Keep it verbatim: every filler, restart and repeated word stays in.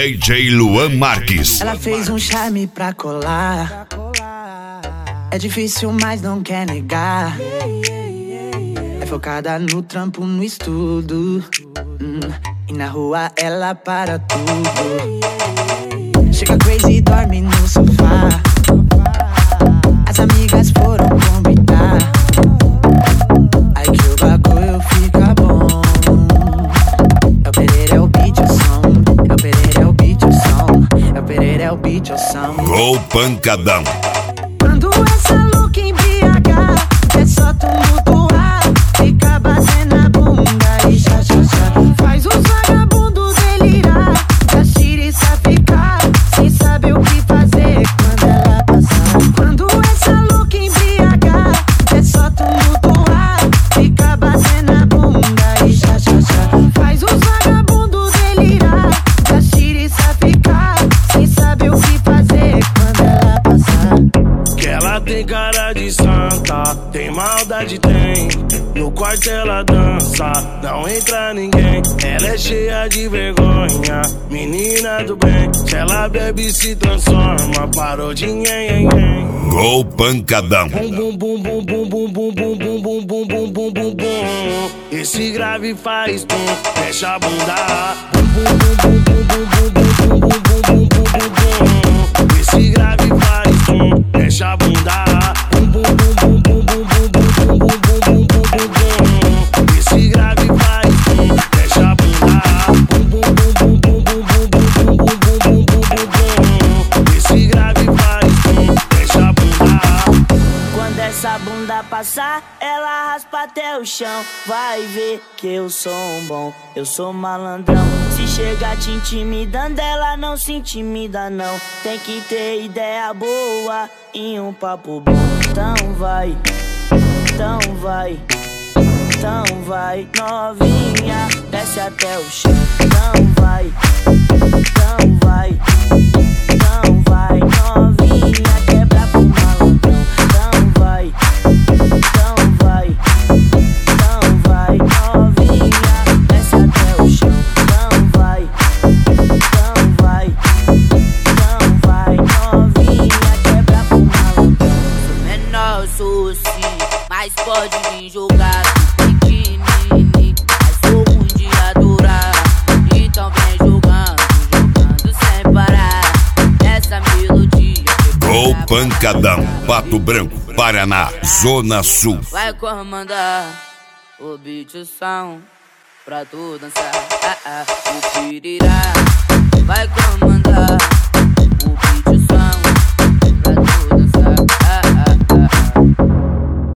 D J Luan Marques. Ela fez um charme pra colar. É difícil, mas não quer negar. É focada no trampo, no estudo. hum, E na rua ela para tudo. Chega crazy e dorme no sofá. As amigas foram convidar. Aí que o bagulho fica bom. É o Pereira, é o beat, o som. É o Pereira, é o beat, o som. É o Pereira, é o beat, o som. Gol pancadão. Quando essa louca embriagar, é só tumultuar. Fica batendo a bunda e já, já, já. Faz os vagabundos delirar. Já tira e ficar sem saber o que fazer quando ela passar. Quando essa louca embriagar, é só tumultuar. Fica batendo a bunda e já, já, já. Faz os vagabundos delirar. Já tira e ficar sem saber o que fazer quando ela passar. Que ela tem cara de santa, tem maldade, tem. No quarto ela dança, não entra ninguém. Ela é cheia de vergonha, menina do bem. Se ela bebe se transforma, parou de nhen, nhen. Gol pancadão. Bum bum bum bum bum bum bum bum bum bum bum bum bum bum bum. Esse grave faz tum, deixa a bunda. Bum bum bum bum bum bum bum bum bum bum bum bum bum bum. Esse grave faz tum, deixa a bunda. Bum bum bum bum bum bum bum bum bum bum bum bum bum. Esse grave faz tum, deixa a bunda. Bum bum bum bum bum bum bum bum bum bum bum bum bum. Esse grave faz tum, deixa a bunda. Quando essa bunda passar, ela raspa até o chão. Vai ver que eu sou um bom, eu sou malandrão. Se chegar te intimidando, ela não se intimida não. Tem que ter ideia boa e um papo bom. Então vai, então vai, então vai, novinha, desce até o chão. Então vai, então vai, então vai, novinha, quebra pro malandrão. Então vai, então vai, então vai, novinha, desce até o chão. Então vai, então vai, então vai, novinha, quebra pro malandrão. Sou menor, sou sim, mas pode vir jogar biquíni. Mas sou ruim de adorar, então vem jogando, jogando sem parar. Essa melodia Gol pancadão. Pato Branco, Paraná, Zona Sul. vai comandar o beat, o som, pra tu dançar. Ah, ah, o pirirá vai comandar.